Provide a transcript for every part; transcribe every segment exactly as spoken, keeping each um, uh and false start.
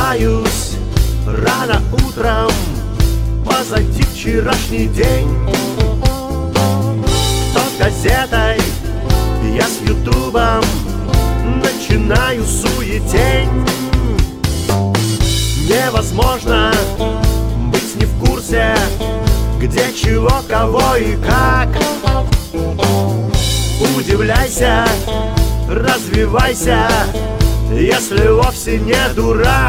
Просыпаюсь рано утром, позади вчерашний день. Кто с газетой, я с ютубом, начинаю суетень. Невозможно быть не в курсе, где, чего, кого и как. Удивляйся, развивайся, если вовсе не дурак.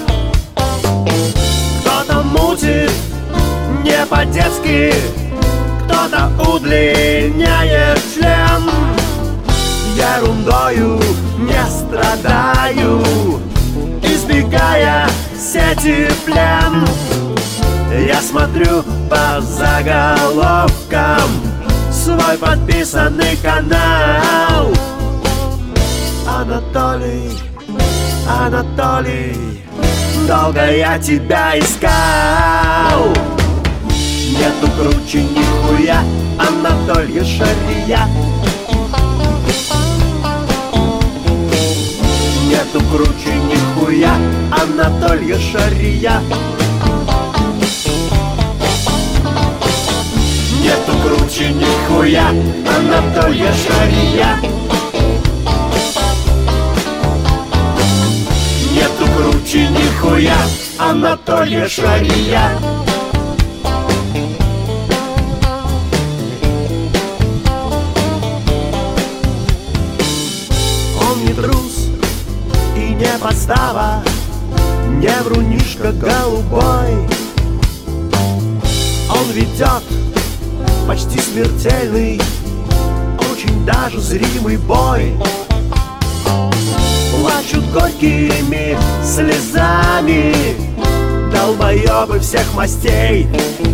Кто-то мутит не по-детски, кто-то удлиняет член. Ерундою не страдаю, избегая сети плен. Я смотрю по заголовкам свой подписанный канал. Анатолий, Анатолий, долго я тебя искал. Нету круче нихуя Анатолия Шария. Нету круче нихуя Анатолия Шария. Нету круче нихуя Анатолия Шария. Нету круче нихуя Анатолия Шария. Он не трус и не подстава, не врунишка голубой. Он ведет почти смертельный, очень даже зримый бой. Плачут горькими слезами долбоебы всех мастей.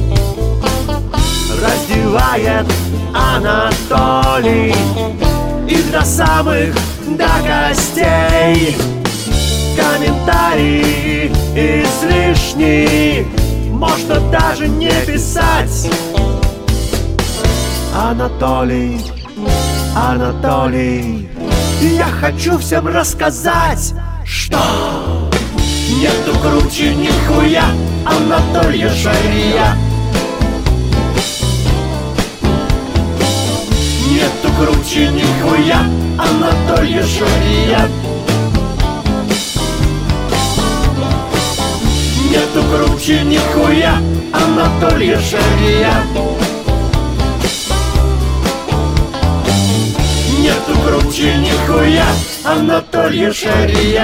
Раздевает Анатолий их до самых, до костей. Комментарии излишни можно даже не писать. Анатолий, Анатолий, я хочу всем рассказать, что нету круче нихуя Анатолия Шария. Нету круче нихуя Анатолия Шария. Нету круче нихуя Анатолия Шария. Нету круче нихуя Анатолия Шария.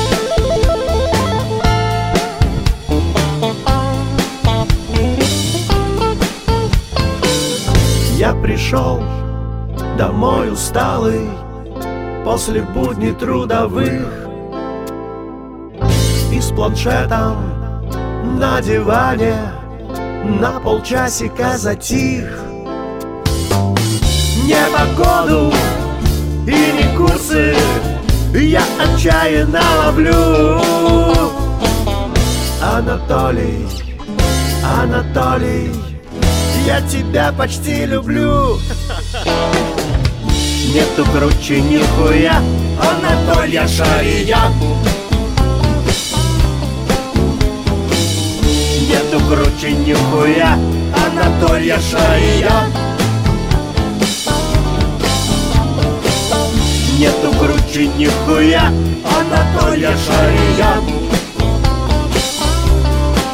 Я пришел домой усталый после будней трудовых, и с планшетом на диване на полчасика затих. Не погоду и не курсы я отчаянно ловлю. Анатолий, Анатолий, я тебя почти люблю. Нету круче нихуя Анатолия Шария. Нету круче нихуя Анатолия Шария. Нету круче нихуя Анатолия Шария.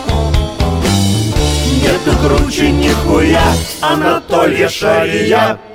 Нету круче нихуя Анатолия Шария.